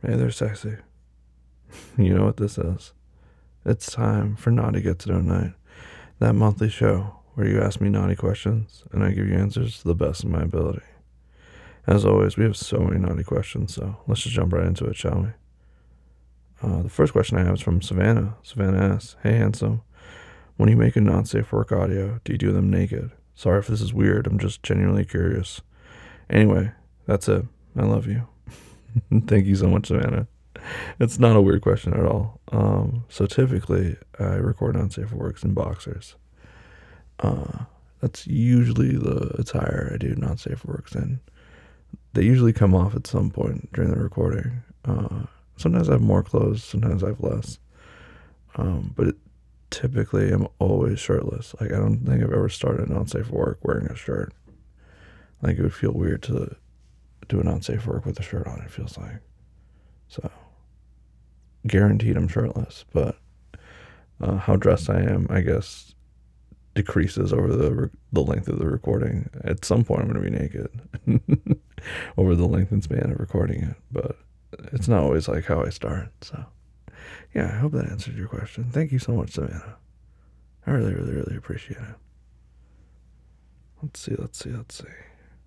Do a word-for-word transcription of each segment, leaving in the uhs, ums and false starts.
Hey there, sexy. You know what this is. It's time for Naughty Get to Know Night, that monthly show where you ask me naughty questions and I give you answers to the best of my ability. As always, we have so many naughty questions, so let's just jump right into it, shall we? Uh, the first question I have is from Savannah. Savannah asks, Hey, handsome, when you make a not safe for work audio, do you do them naked? Sorry if this is weird, I'm just genuinely curious. Anyway, that's it. I love you. Thank you so much, Savannah. It's not a weird question at all. Um, so typically, I record on Safe Works in boxers. Uh, that's usually the attire I do not Safe Works in. They usually come off at some point during the recording. Uh, sometimes I have more clothes, sometimes I have less. Um, but it, typically, I'm always shirtless. Like, I don't think I've ever started not Safe Work wearing a shirt. Like, it would feel weird to do a not Safe Work with a shirt on, it feels like. So, guaranteed I'm shirtless, but uh, how dressed I am, I guess, decreases over the re- the length of the recording. At some point, I'm going to be naked over the length and span of recording it, but it's not always like how I start. So, yeah, I hope that answered your question. Thank you so much, Savannah. I really, really, really appreciate it. Let's see, let's see, let's see.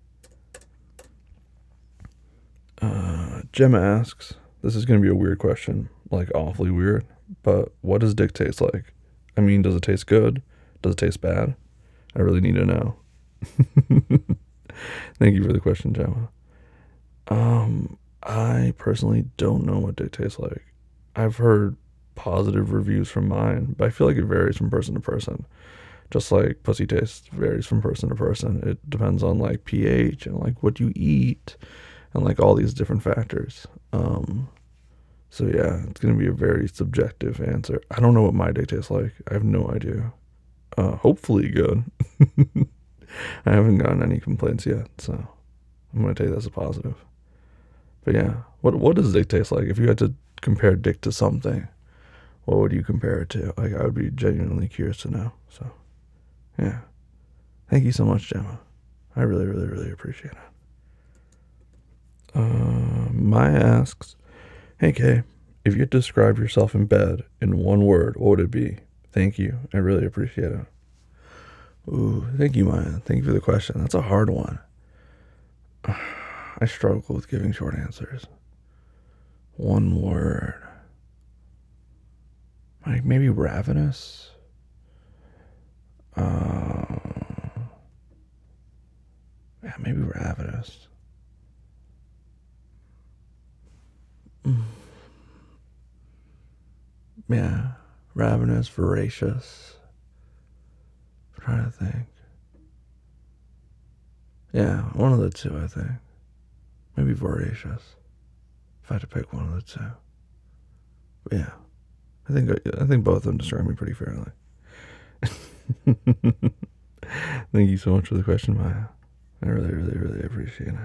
Uh, Gemma asks, this is going to be a weird question, like awfully weird, but what does dick taste like? I mean, does it taste good? Does it taste bad? I really need to know. Thank you for the question, Gemma. Um, I personally don't know what dick tastes like. I've heard positive reviews from mine, but I feel like it varies from person to person. Just like pussy taste varies from person to person. It depends on like pH and like what you eat and like all these different factors. Um, so yeah, it's gonna be a very subjective answer. I don't know what my dick tastes like. I have no idea. Uh, hopefully good. I haven't gotten any complaints yet, so I'm gonna take that as a positive. But yeah, what what does dick taste like? If you had to compare dick to something, what would you compare it to? Like, I would be genuinely curious to know. So yeah, thank you so much, Gemma. I really, really, really appreciate it. Uh, Maya asks, Hey Kay, if you had to describe yourself in bed in one word, what would it be? Thank you. I really appreciate it. Ooh, thank you, Maya. Thank you for the question. That's a hard one. I struggle with giving short answers. One word. Like maybe ravenous? Uh, yeah, maybe ravenous. Mm. Yeah, ravenous, voracious. I'm trying to think. Yeah, one of the two, I think. Maybe voracious. If I had to pick one of the two. But yeah, I think I think both of them describe me pretty fairly. Thank you so much for the question, Maya. I really, really, really appreciate it.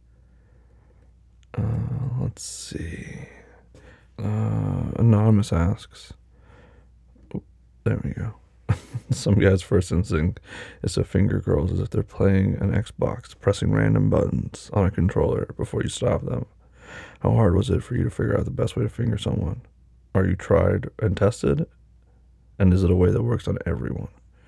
Uh, let's see. Uh, Anonymous asks. Oh, there we go. Some guy's first instinct is to finger girls as if they're playing an Xbox, pressing random buttons on a controller before you stop them. How hard was it for you to figure out the best way to finger someone? Are you tried and tested? And is it a way that works on everyone?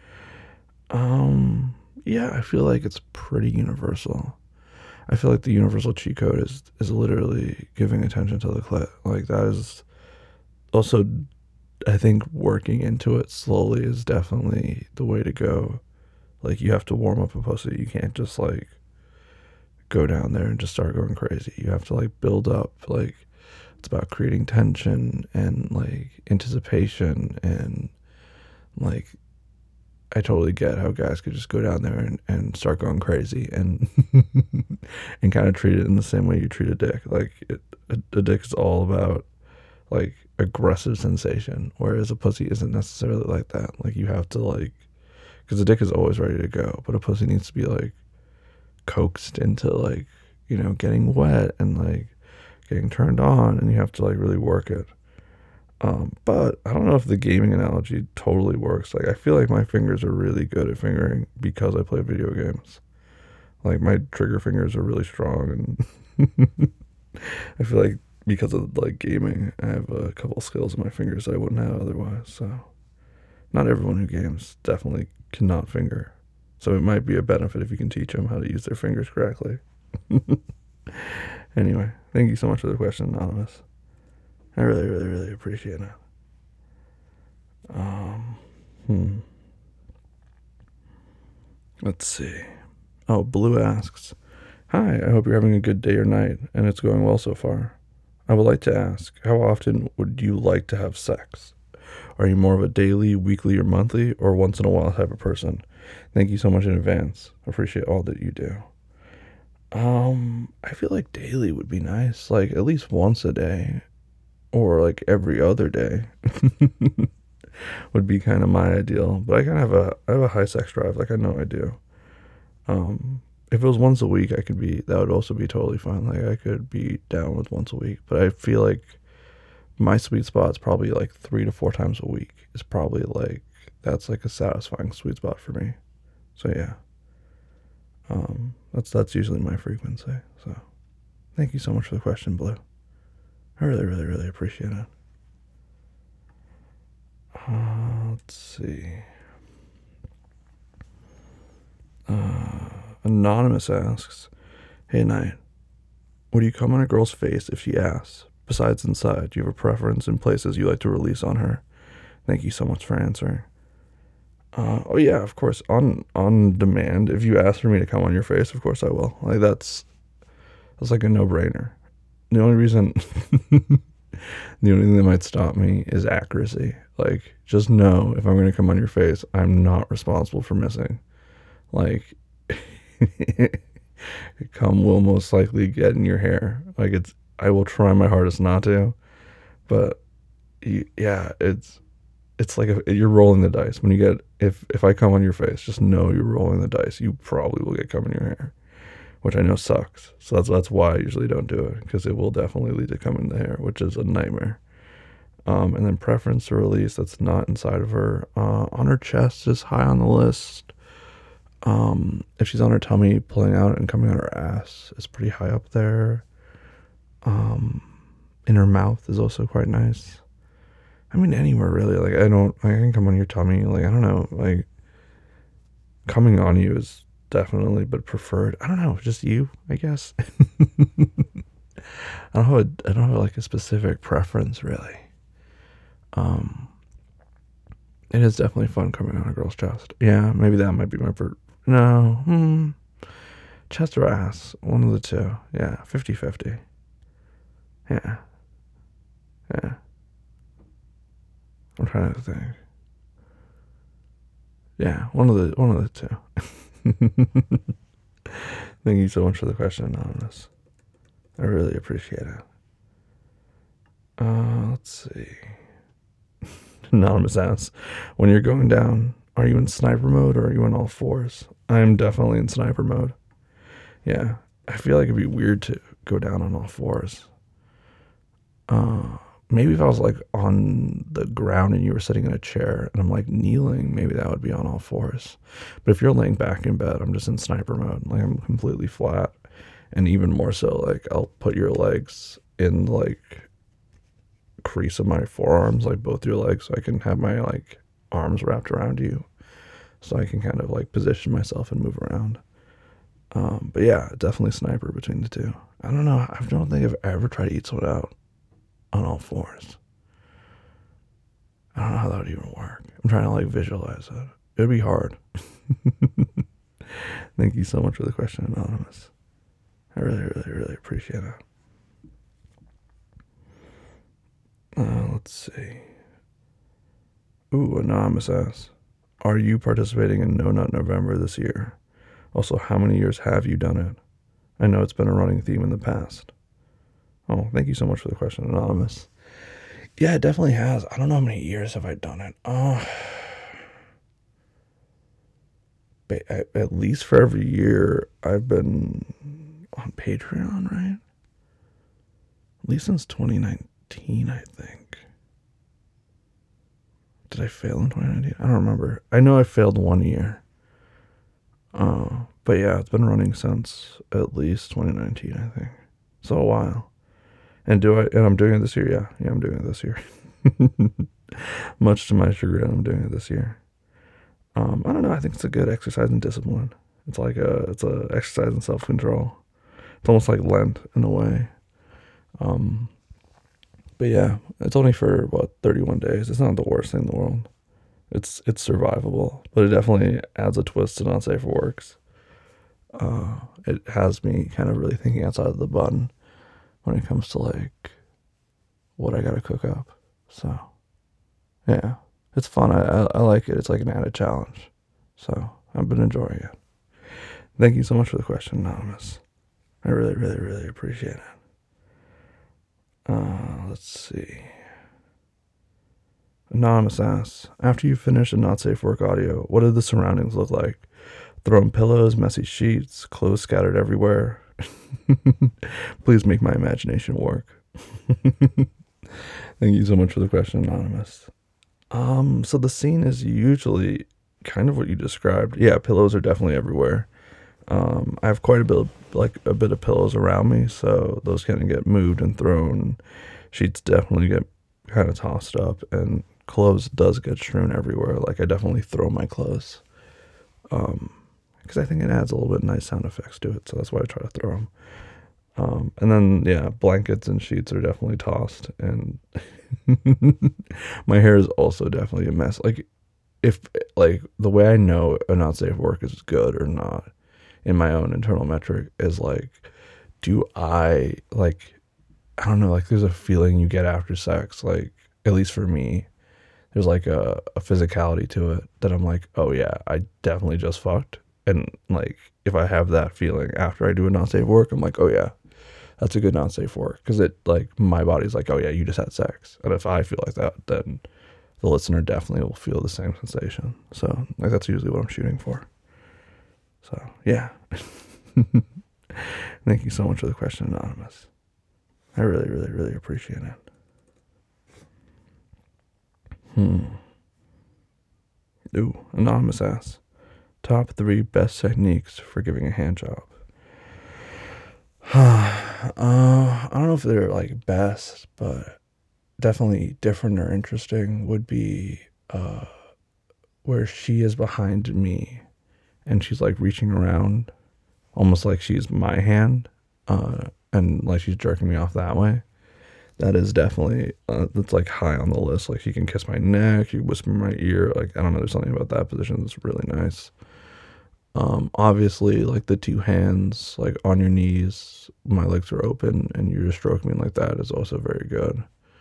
Um, yeah, I feel like it's pretty universal. I feel like the universal cheat code is is literally giving attention to the clit. Like that is also, I think working into it slowly is definitely the way to go. Like you have to warm up a pussy. You can't just like go down there and just start going crazy. You have to like build up. Like it's about creating tension and like anticipation and like I totally get how guys could just go down there and, and start going crazy and and kind of treat it in the same way you treat a dick. Like it, a, a dick is all about like aggressive sensation, whereas a pussy isn't necessarily like that. Like you have to like, because a dick is always ready to go, but a pussy needs to be like coaxed into like you know getting wet and like getting turned on, and you have to like really work it. Um, but I don't know if the gaming analogy totally works. Like I feel like my fingers are really good at fingering because I play video games. Like my trigger fingers are really strong, and I feel like because of like gaming, I have a couple skills in my fingers that I wouldn't have otherwise. So not everyone who games definitely cannot finger. So it might be a benefit if you can teach them how to use their fingers correctly. Anyway, thank you so much for the question, Anonymous. I really, really, really appreciate it. Um, hmm. Let's see. Oh, Blue asks, "Hi, I hope you're having a good day or night, and it's going well so far. I would like to ask, how often would you like to have sex? Are you more of a daily, weekly, or monthly, or once in a while type of person? Thank you so much in advance. Appreciate all that you do." Um, I feel like daily would be nice, like at least once a day, or like every other day. Would be kind of my ideal, but I kind of have a I have a high sex drive, like I know I do. Um, if it was once a week, I could be that would also be totally fine. Like I could be down with once a week, but I feel like my sweet spot is probably like three to four times a week. Is probably like that's like a satisfying sweet spot for me. So yeah, um, that's that's usually my frequency. So thank you so much for the question, Blue. I really, really, really appreciate it. Uh, let's see. Uh, Anonymous asks, "Hey, Knight, would you come on a girl's face if she asks? Besides inside, do you have a preference in places you like to release on her? Thank you so much for answering." Uh, oh yeah, of course, on on demand. If you ask for me to come on your face, of course I will. Like that's that's like a no brainer. The only reason, the only thing that might stop me is accuracy. Like, just know if I'm going to come on your face, I'm not responsible for missing. Like, cum will most likely get in your hair. Like, it's, I will try my hardest not to, but you, yeah, it's, it's like a, you're rolling the dice. When you get, if, if I come on your face, just know you're rolling the dice. You probably will get cum in your hair, which I know sucks. So that's, that's why I usually don't do it, because it will definitely lead to cum in the hair, which is a nightmare. Um, and then preference to release that's not inside of her. Uh, on her chest is high on the list. Um, if she's on her tummy, pulling out and coming on her ass is pretty high up there. Um, in her mouth is also quite nice. I mean, anywhere really. Like, I don't, like, I can come on your tummy. Like, I don't know. Like, coming on you is definitely, but preferred. I don't know. Just you, I guess. I don't have a, I don't have like a specific preference really. Um, it is definitely fun coming on a girl's chest. Yeah, maybe that might be my per- no, hmm. Chest or ass, one of the two. Yeah, fifty-fifty. Yeah, yeah. I'm trying to think. Yeah, one of the one of the two. Thank you so much for the question, Anonymous. I really appreciate it. Uh, let's see. Anonymous asks, "When you're going down, are you in sniper mode or are you in all fours?" I'm definitely in sniper mode. Yeah, I feel like it'd be weird to go down on all fours. Uh, maybe if I was like on the ground and you were sitting in a chair and I'm like kneeling, maybe that would be on all fours. But if you're laying back in bed, I'm just in sniper mode. Like I'm completely flat. And even more so, like I'll put your legs in like crease of my forearms, like both your legs, so I can have my like arms wrapped around you, so I can kind of like position myself and move around. Um, but yeah, definitely sniper between the two. I don't know. I don't think I've ever tried to eat someone out on all fours. I don't know how that would even work. I'm trying to like visualize it. It'd be hard. Thank you so much for the question, Anonymous. I really, really, really appreciate it. Uh, let's see. Ooh, Anonymous asks, "Are you participating in No Nut November this year? Also, how many years have you done it? I know it's been a running theme in the past." Oh, thank you so much for the question, Anonymous. Yeah, it definitely has. I don't know how many years have I done it. Uh, at least for every year I've been on Patreon, right? At least since twenty nineteen, I think. Did I fail in twenty nineteen? I don't remember. I know I failed one year. Uh, but yeah, it's been running since at least twenty nineteen, I think. So a while. And do I? And I'm doing it this year. Yeah, yeah, I'm doing it this year. Much to my chagrin, I'm doing it this year. Um, I don't know. I think it's a good exercise in discipline. It's like a it's a exercise in self control. It's almost like Lent in a way. Um, but yeah, it's only for what thirty-one days. It's not the worst thing in the world. It's it's survivable, but it definitely adds a twist to not safe for works. Uh, it has me kind of really thinking outside of the button when it comes to like what I gotta cook up. So yeah, it's fun. I, I I like it. It's like an added challenge. So I've been enjoying it. Thank you so much for the question, Anonymous. I really, really, really appreciate it. Uh, let's see. Anonymous asks, after you finish a not safe work audio, what do the surroundings look like? Thrown pillows, messy sheets, clothes scattered everywhere. Please make my imagination work. Thank you so much for the question, Anonymous. Um, so the scene is usually kind of what you described. Yeah, pillows are definitely everywhere. Um, I have quite a bit, of, like a bit of pillows around me, so those kind of get moved and thrown. Sheets definitely get kind of tossed up, and clothes does get strewn everywhere. Like I definitely throw my clothes, um, because I think it adds a little bit nice sound effects to it. So that's why I try to throw them. Um, and then yeah, blankets and sheets are definitely tossed, and my hair is also definitely a mess. Like if like the way I know a not safe work is good or not in my own internal metric is like, do I like, I don't know, like there's a feeling you get after sex, like at least for me, there's like a, a physicality to it that I'm like, oh yeah, I definitely just fucked. And like, if I have that feeling after I do a not safe work, I'm like, oh yeah, that's a good not safe work. Cause it like, my body's like, oh yeah, you just had sex. And if I feel like that, then the listener definitely will feel the same sensation. So like, that's usually what I'm shooting for. So yeah. Thank you so much for the question, Anonymous. I really, really, really appreciate it. Hmm. Ooh, Anonymous asks, top three best techniques for giving a hand job. uh, I don't know if they're like best, but definitely different or interesting would be uh, where she is behind me and she's like reaching around almost like she's my hand, uh, and like she's jerking me off that way. That is definitely, uh, that's like high on the list. Like she can kiss my neck, she can whisper in my ear. Like, I don't know, there's something about that position that's really nice. Um, obviously, like the two hands, like on your knees, my legs are open, and you're just stroking me like that is also very good.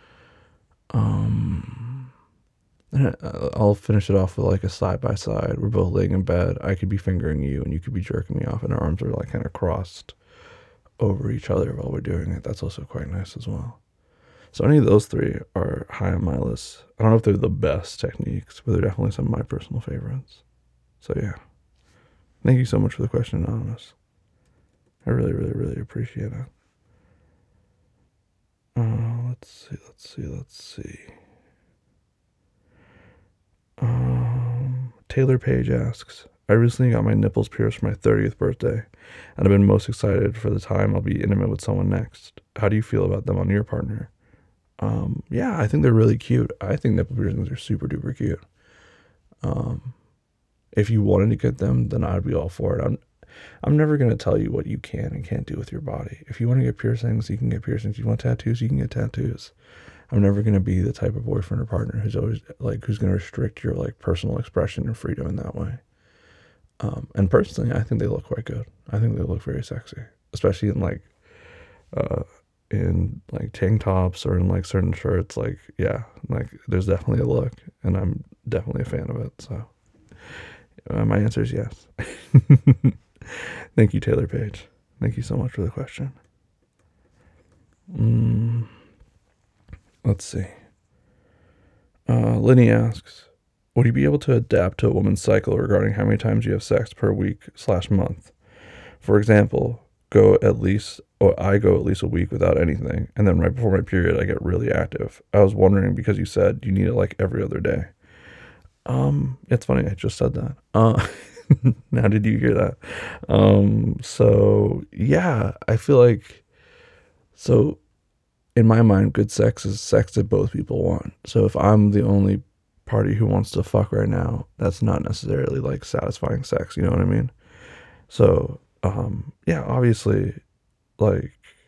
Um, I'll finish it off with like a side by side. We're both laying in bed. I could be fingering you, and you could be jerking me off, and our arms are like kind of crossed over each other while we're doing it. That's also quite nice as well. So any of those three are high on my list. I don't know if they're the best techniques, but they're definitely some of my personal favorites. So yeah. Thank you so much for the question, Anonymous. I really, really, really appreciate it. Uh, let's see, let's see, let's see. Um, Taylor Page asks, I recently got my nipples pierced for my thirtieth birthday, and I've been most excited for the time I'll be intimate with someone next. How do you feel about them on your partner? Um, yeah, I think they're really cute. I think nipple piercings are super duper cute. Um, if you wanted to get them, then I'd be all for it. I'm, I'm never going to tell you what you can and can't do with your body. If you want to get piercings, you can get piercings. If you want tattoos, you can get tattoos. I'm never going to be the type of boyfriend or partner who's always like, who's going to restrict your like personal expression and freedom in that way. Um, and personally, I think they look quite good. I think they look very sexy, especially in like, uh, in like tank tops or in like certain shirts. Like, yeah, like there's definitely a look, and I'm definitely a fan of it. So uh, my answer is yes. Thank you, Taylor Page. Thank you so much for the question. Mm, let's see. Uh, Lenny asks, would you be able to adapt to a woman's cycle regarding how many times you have sex per week slash month? For example, go at least, or I go at least a week without anything, and then right before my period, I get really active. I was wondering because you said you need it like every other day. Um, it's funny, I just said that. Uh, now did you hear that? Um, so yeah, I feel like, so in my mind, good sex is sex that both people want. So if I'm the only party who wants to fuck right now, that's not necessarily like satisfying sex. You know what I mean? So, um, yeah, obviously, like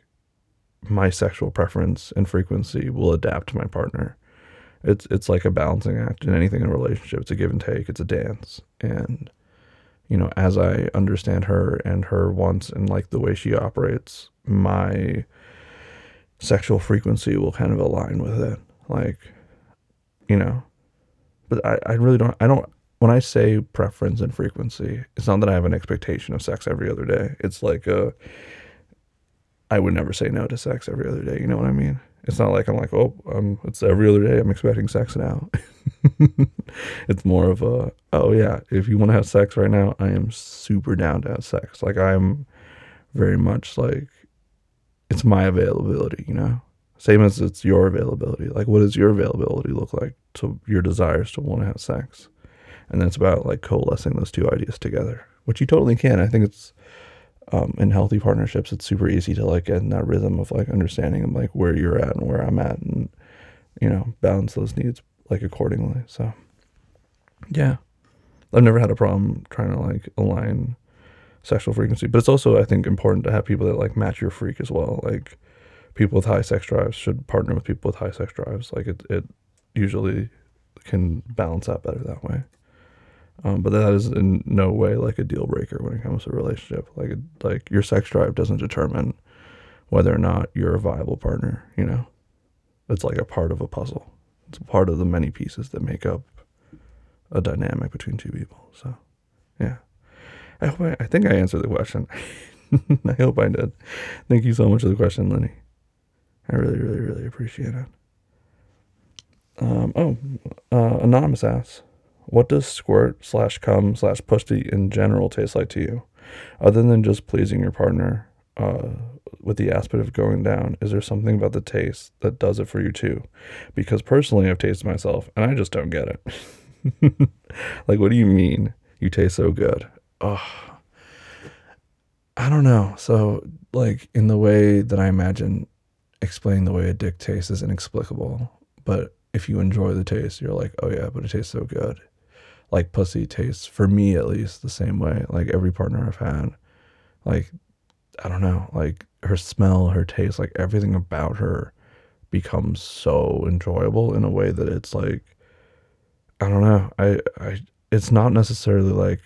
my sexual preference and frequency will adapt to my partner. It's it's like a balancing act in anything in a relationship. It's a give and take. It's a dance. And you know, as I understand her and her wants and like the way she operates, my sexual frequency will kind of align with it. Like, you know, but I, I really don't, I don't, when I say preference and frequency, it's not that I have an expectation of sex every other day. It's like, uh, I would never say no to sex every other day. You know what I mean? It's not like I'm like, oh, um, it's every other day. I'm expecting sex now. It's more of a, oh yeah, if you want to have sex right now, I am super down to have sex. Like I'm very much like, it's my availability, you know? Same as it's your availability. Like, what does your availability look like to your desires to want to have sex? And then it's about like coalescing those two ideas together, which you totally can. I think it's, um, in healthy partnerships, it's super easy to like get in that rhythm of like understanding of like where you're at and where I'm at and, you know, balance those needs like accordingly. So yeah, I've never had a problem trying to like align sexual frequency, but it's also, I think, important to have people that like match your freak as well. Like people with high sex drives should partner with people with high sex drives. Like it, it usually can balance out better that way. Um, but that is in no way like a deal breaker when it comes to a relationship. Like, it, like your sex drive doesn't determine whether or not you're a viable partner. You know, it's like a part of a puzzle. It's a part of the many pieces that make up a dynamic between two people. So, yeah, I hope I, I think I answered the question. I hope I did. Thank you so much for the question, Lenny. I really, really, really appreciate it. Um, oh, uh, Anonymous asks, what does squirt slash cum slash pussy in general taste like to you? Other than just pleasing your partner, uh, with the aspect of going down, is there something about the taste that does it for you too? Because personally, I've tasted myself and I just don't get it. Like, what do you mean you taste so good? Oh, I don't know. So, like, in the way that I imagine explaining the way a dick tastes is inexplicable. But if you enjoy the taste, you're like, oh yeah, but it tastes so good. Like pussy tastes, for me at least, the same way. Like every partner I've had, like, I don't know, like her smell, her taste, like everything about her becomes so enjoyable in a way that it's like, I don't know. I, I, it's not necessarily like,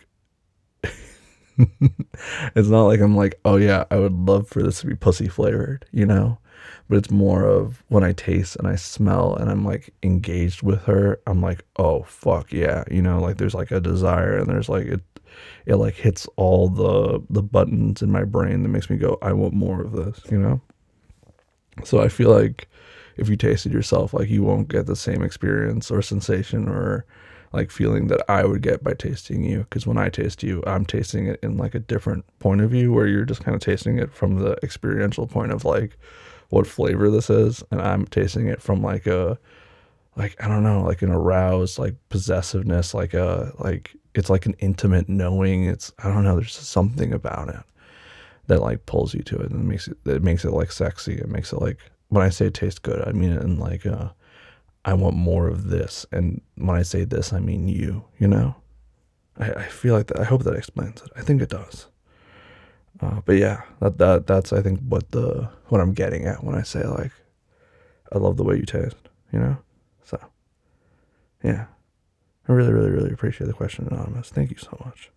it's not like I'm like, oh yeah, I would love for this to be pussy flavored, you know? But it's more of when I taste and I smell and I'm like engaged with her, I'm like, oh fuck yeah, you know, like there's like a desire and there's like it it like hits all the the buttons in my brain that makes me go, I want more of this, you know? So I feel like if you taste it yourself, like you won't get the same experience or sensation or like feeling that I would get by tasting you. Because when I taste you, I'm tasting it in like a different point of view where you're just kind of tasting it from the experiential point of like what flavor this is. And I'm tasting it from like a, like, I don't know, like an aroused, like possessiveness, like a, like, it's like an intimate knowing. It's, I don't know, there's something about it that like pulls you to it and makes it, it makes it like sexy. It makes it like, when I say it tastes good, I mean it in like a, I want more of this. And when I say this, I mean you, you know? I, I feel like that. I hope that explains it. I think it does. Uh, but yeah, that, that, that's, I think what the, what I'm getting at when I say like, I love the way you taste, you know? So yeah, I really, really, really appreciate the question, Anonymous. Thank you so much.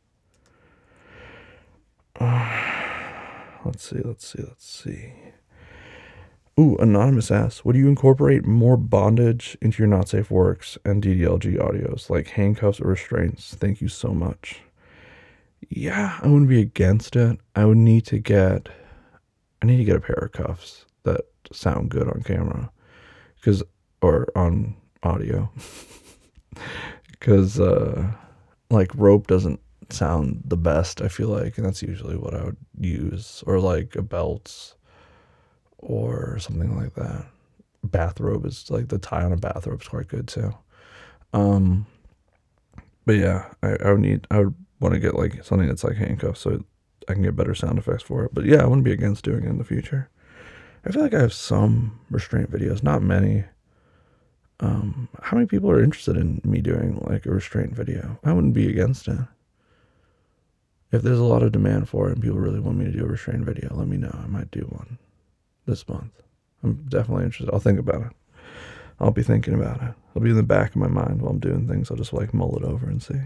Uh, let's see, let's see, let's see. Ooh, Anonymous asks, would you incorporate more bondage into your not safe works and D D L G audios, like handcuffs or restraints? Thank you so much. Yeah, I wouldn't be against it. I would need to get, I need to get a pair of cuffs that sound good on camera, because, or on audio, because, uh, like rope doesn't sound the best, I feel like, and that's usually what I would use, or like a belt or something like that. Bathrobe is like, the tie on a bathrobe is quite good too. Um, but yeah, I, I would need, I would want to get like something that's like handcuffs so I can get better sound effects for it. But yeah, I wouldn't be against doing it in the future. I feel like I have some restraint videos, not many. Um, how many people are interested in me doing like a restraint video? I wouldn't be against it. If there's a lot of demand for it and people really want me to do a restraint video, let me know. I might do one this month. I'm definitely interested. I'll think about it. I'll be thinking about it. It'll be in the back of my mind while I'm doing things. I'll just like mull it over and see.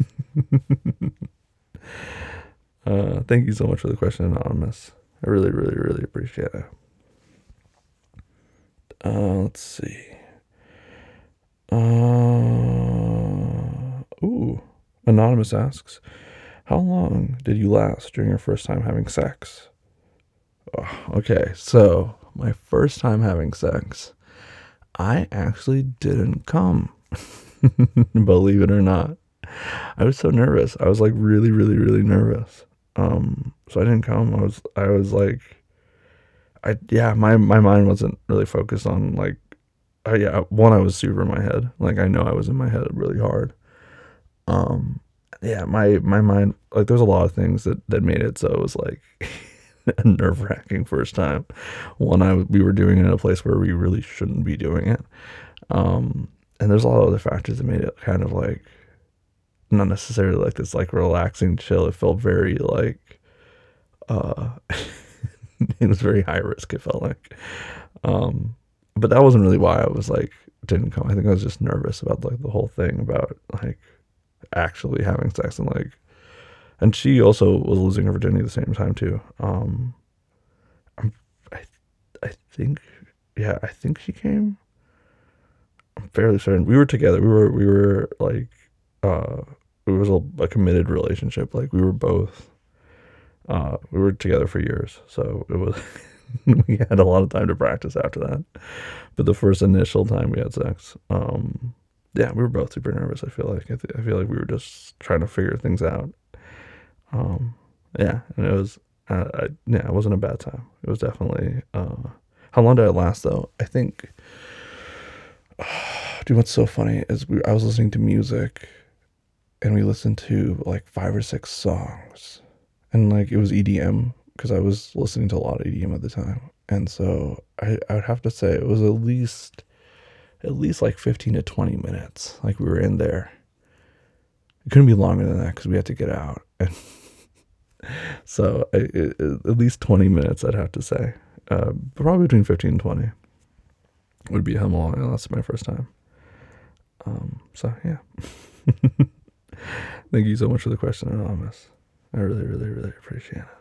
uh, thank you so much for the question, Anonymous. I really, really, really appreciate it. Uh, let's see. Uh, ooh. Anonymous asks, how long did you last during your first time having sex? Oh, okay, so my first time having sex, I actually didn't come. Believe it or not. I was so nervous. I was like really, really, really nervous. Um, so I didn't come. I was, I was like, I, yeah, my, my mind wasn't really focused on like, uh, yeah, one, I was super in my head. Like, I know I was in my head really hard. Um, yeah, my, my mind, like, there's a lot of things that, that made it so it was like a nerve wracking first time. One, I, we were doing it in a place where we really shouldn't be doing it. Um, and there's a lot of other factors that made it kind of like, not necessarily like this like relaxing chill. It felt very like, uh, it was very high risk. It felt like, um, but that wasn't really why I was like, didn't come. I think I was just nervous about like the whole thing about like actually having sex and like, and she also was losing her virginity at the same time too. Um, I'm, I, I think, yeah, I think she came. I'm fairly certain we were together. We were, we were like, uh, it was a, a committed relationship. Like we were both, uh, we were together for years. So it was, we had a lot of time to practice after that. But the first initial time we had sex, um, yeah, we were both super nervous. I feel like I, th- I feel like we were just trying to figure things out. Um, yeah, and it was, uh, I, yeah, it wasn't a bad time. It was definitely. Uh, how long did it last though? I think. Dude, what's so funny is we I was listening to music, and we listened to like five or six songs, and like it was E D M because I was listening to a lot of E D M at the time. And so I, I would have to say it was at least at least like fifteen to twenty minutes. Like we were in there. It couldn't be longer than that because we had to get out. And so I, it, at least twenty minutes, I'd have to say. Uh, probably between fifteen and twenty would be how long it lasted my first time. Um, so yeah. Thank you so much for the question, Anonymous. I really, really, really appreciate it.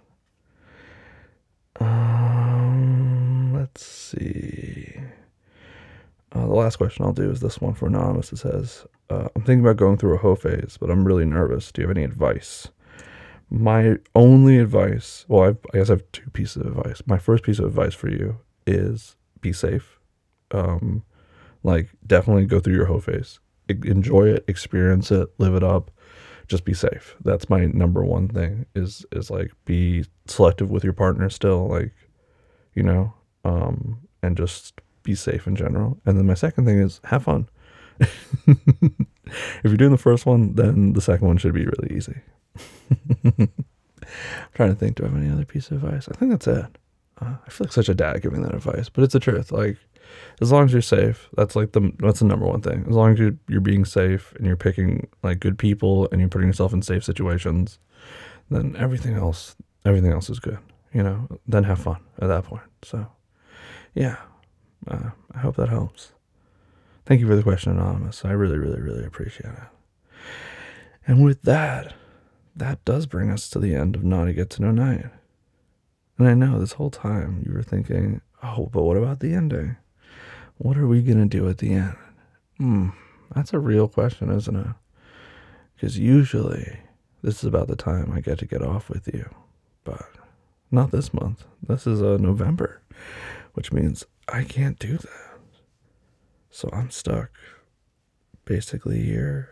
Um, let's see. Uh, the last question I'll do is this one for Anonymous. It says, uh, I'm thinking about going through a hoe phase, but I'm really nervous. Do you have any advice? My only advice, well, I've, I guess I have two pieces of advice. My first piece of advice for you is be safe. Um, like, definitely go through your hoe phase. Enjoy it, experience it, live it up. Just be safe. That's my number one thing is, is like be selective with your partner still, like, you know, um, and just be safe in general. And then my second thing is have fun. If you're doing the first one, then the second one should be really easy. I'm trying to think, do I have any other piece of advice? I think that's it. Uh, I feel like such a dad giving that advice, but it's the truth. Like, as long as you're safe, that's like the that's the number one thing. As long as you're you're being safe and you're picking like good people and you're putting yourself in safe situations, then everything else everything else is good. You know, then have fun at that point. So, yeah, uh, I hope that helps. Thank you for the question, Anonymous. I really, really, really appreciate it. And with that, that does bring us to the end of Naughty Get to Know Night. And I know this whole time you were thinking, oh, but what about the ending? What are we going to do at the end? Hmm, that's a real question, isn't it? Because usually this is about the time I get to get off with you. But not this month. This is uh, November, which means I can't do that. So I'm stuck basically here,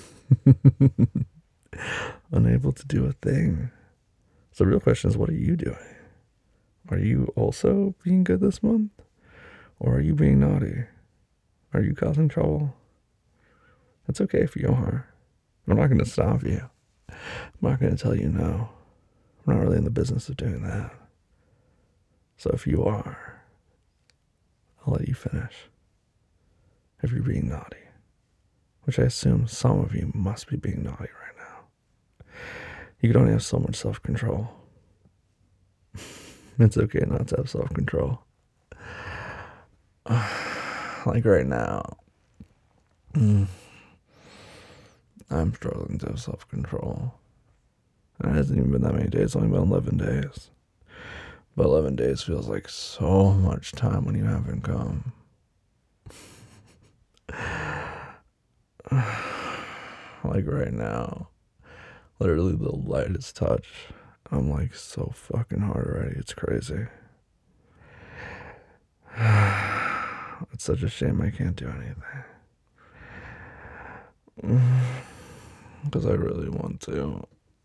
unable to do a thing. So the real question is, what are you doing? Are you also being good this month? Or are you being naughty? Are you causing trouble? It's okay if you are. I'm not going to stop you. I'm not going to tell you no. I'm not really in the business of doing that. So if you are, I'll let you finish. If you're being naughty, which I assume some of you must be being naughty right now. You can only have so much self-control. It's okay not to have self-control. Like right now, I'm struggling to have self-control. And it hasn't even been that many days, it's only been eleven days. But eleven days feels like so much time when you haven't come. Like right now, literally the lightest touch, I'm like so fucking hard already. It's crazy. It's such a shame I can't do anything. Because I really want to.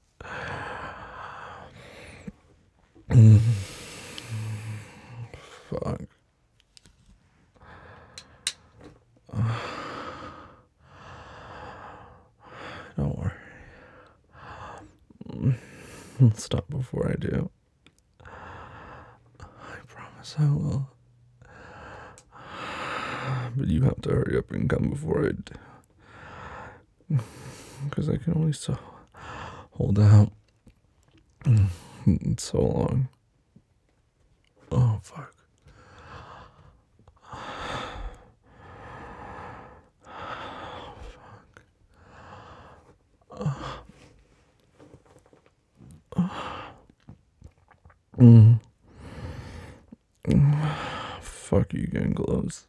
Fuck. Don't worry. I'll stop before I do. I promise I will. But you have to hurry up and come before I do. Because I can only so hold out. It's so long. Oh, fuck. Mm. Fuck you getting close.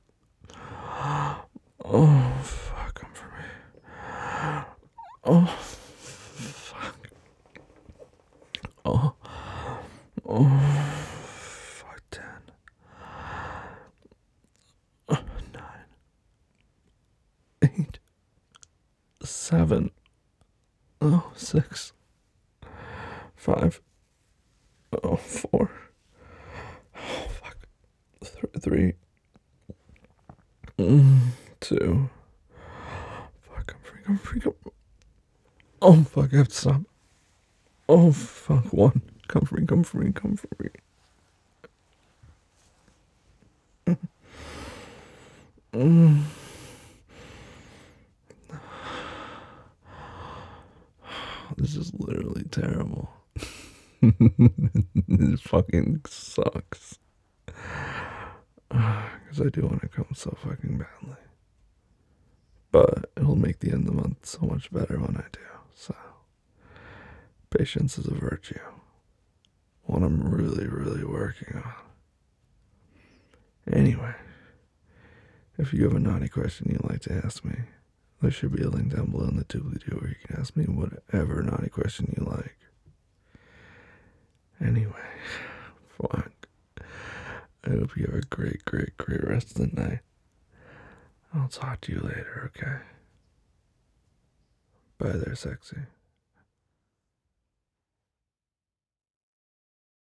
Oh, fuck, come for me. Oh, fuck. Oh, oh, fuck, ten. Oh, nine. Eight. Seven. Oh, six. Five. Oh, four. Oh, fuck. Th- three. Mm, two. Fuck, I'm free, I'm free, I'm... Oh, fuck, I have to stop. Oh, fuck, one. Come for me, come for me, come for me. Mm. This is literally terrible. This fucking sucks. Because I do want to come so fucking badly. But it'll make the end of the month so much better when I do. So, patience is a virtue. One I'm really, really working on. Anyway, if you have a naughty question you'd like to ask me, there should be a link down below in the doobly-doo where you can ask me whatever naughty question you like. Anyway, fuck. I hope you have a great, great, great rest of the night. I'll talk to you later, okay? Bye there, sexy.